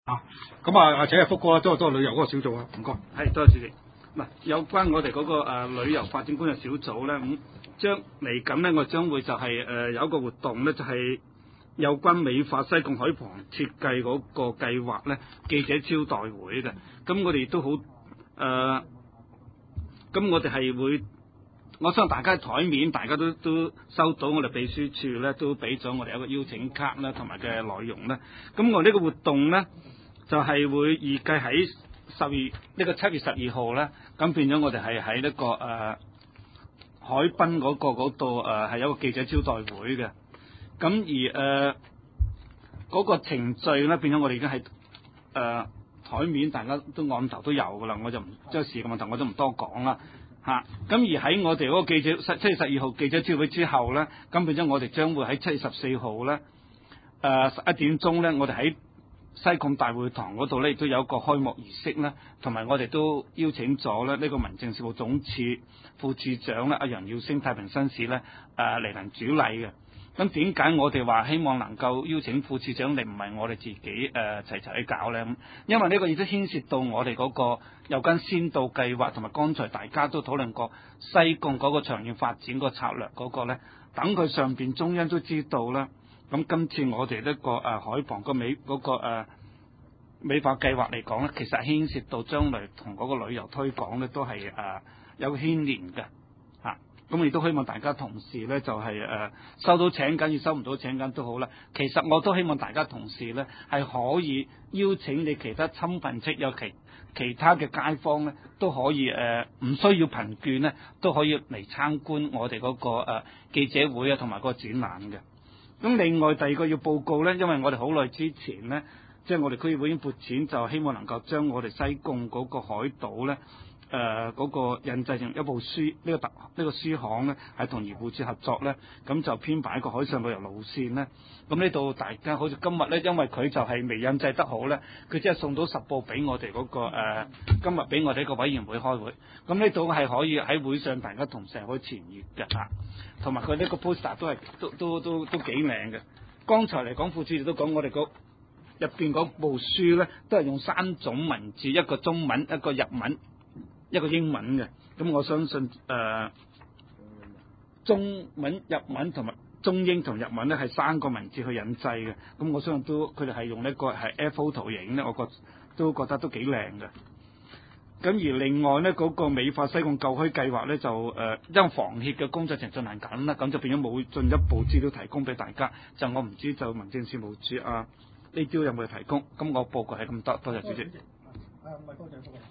啊，咁啊，請阿福哥多旅遊嗰個小組啊，唔該。 係，多謝主席。嗱，有關我哋嗰個旅遊發展工作小組咧，咁將嚟緊咧，我將會就係有一個活動咧，就係有關美化西貢海旁設計嗰個計劃咧，記者招待會嘅。咁我哋都好咁我哋係會，我相信大家台面大家都收到我哋秘書處咧都俾咗我哋一個邀請卡啦，同埋嘅內容咧。咁我呢個活動咧就係會預計喺7月12號咧，咁變咗我哋係喺呢個海濱嗰度係有一個記者招待會嘅。咁而嗰個程序咧變咗我哋已經係台面大家都案頭都有噶啦，我就唔即係時間問題我都唔多講啦嚇。咁而喺我哋嗰個記者7月12號記者招待會之後咧，咁變咗我哋將會喺7月14號咧11點鐘咧，我哋喺西貢大會堂嗰度咧，亦都有一個開幕儀式咧，同埋我哋都邀請咗咧呢個民政事務總署副處長咧阿楊耀星太平紳士咧嚟臨主禮嘅。咁點解我哋話希望能夠邀請副處長嚟，唔係我哋自己齊去搞咧？因為呢個亦都牽涉到我哋嗰個有關先導計劃，同埋剛才大家都討論過西貢嗰個長遠發展個策略嗰個咧，等佢上邊中央都知道啦。咁今次我哋呢個海旁個美化計劃嚟講咧，其實牽涉到將來同嗰個旅遊推廣咧都係有牽連嘅嚇。咁亦都希望大家同事咧就係收到請緊，要收唔到請緊都好啦。其實我都希望大家同事咧係可以邀請你其他親朋戚友其他嘅街坊咧都可以唔需要憑券咧都可以嚟參觀我哋嗰個記者會啊，同埋個展覽嘅。咁另外第二個要報告咧，因為我哋好耐之前咧，即係我哋區議會已經撥錢，就希望能夠將我哋西貢嗰個海島咧，嗰個印製成一部書，呢個書行咧係同漁護署合作咧，咁就編排一個海上旅遊路線咧。咁呢度大家好似今日咧，因為佢就係未印製得好咧，佢只係送到10部俾我哋嗰個今日俾我哋一個委員會開會。咁呢度係可以喺會上大家同時可以傳閱嘅嚇，同埋佢呢個 poster 都幾靚嘅。剛才嚟講副處長都講我哋入邊嗰部書咧，都係用3種文字，一個中文，一個日文，一個英文嘅。咁我相信中文、日文同埋中英同日文咧係3個文字去印製嘅。咁我相信都佢哋係用呢個係 A4 圖形咧，我都覺得都幾靚嘅。咁而另外咧，嗰個美化西貢舊區計劃咧，就因為房協嘅工作程進行緊啦，咁就變咗冇進一步資料提供俾大家。就我唔知就民政事務處呢啲有冇提供？咁我報告係咁多，多謝主席。 唔係多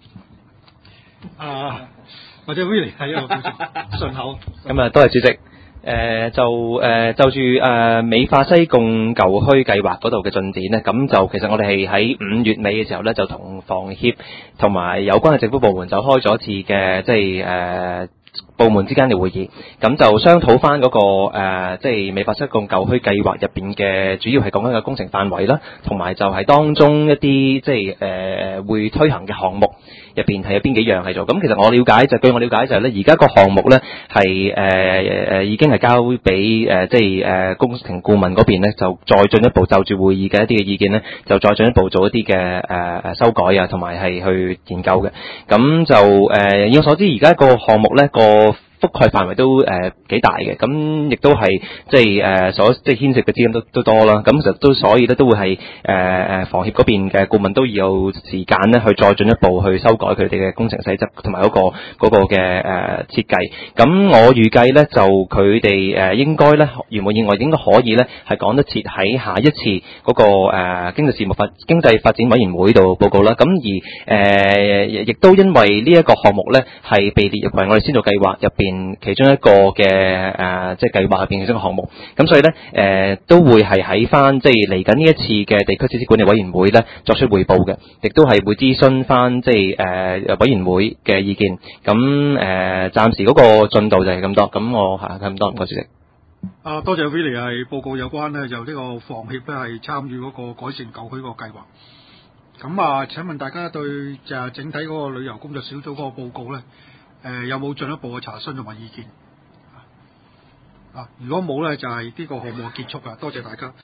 謝或者 Willie 係一個順口。 咁多謝主席。就住美化西貢舊區計劃嗰度嘅進展呢，咁就其實我哋係喺5月尾嘅時候呢，就同房協同埋有關嘅政府部門就開咗一次嘅即係部門之間嘅會議，咁就商討翻嗰個即係美化西貢舊區計劃入邊嘅主要係講緊嘅工程範圍啦，同埋就係當中一啲即係會推行嘅項目入邊係有邊幾樣係做。咁其實據我了解就係咧，而家個項目咧係已經係交俾即係工程顧問嗰邊咧，就再進一步就住會議嘅一啲嘅意見咧，就再進一步做一啲嘅修改啊，同埋係去研究嘅。咁就以我所知，而家個項目咧個覆蓋範圍都幾大嘅，咁亦都係即係即係牽涉嘅資金都多啦。咁其實都所以咧都會係房協嗰邊嘅顧問都要有時間咧去再進一步去修改佢哋嘅工程細則同埋嗰個嘅設計。咁我預計咧就佢哋應該咧如無意外應該可以咧係講得切喺下一次嗰個經濟發展委員會度報告啦。咁而亦都因為呢一個項目咧係被列入為我哋先導計劃入邊其中一個嘅即係計劃入邊其中一個項目，咁所以咧都會係喺翻即係嚟緊呢一次嘅地區設施管理委員會咧作出匯報嘅，亦都係會諮詢翻即係委員會嘅意見。咁暫時嗰個進度就係咁多，咁我係咁多，唔該主席。 多謝 Willie 係報告有關咧，就呢個房協咧係參與嗰個改善舊區個計劃。咁請問大家對就整體嗰個旅遊工作小組嗰個報告咧？有冇進一步嘅查詢同埋意見？如果冇咧，就係呢個項目結束啦。多謝大家。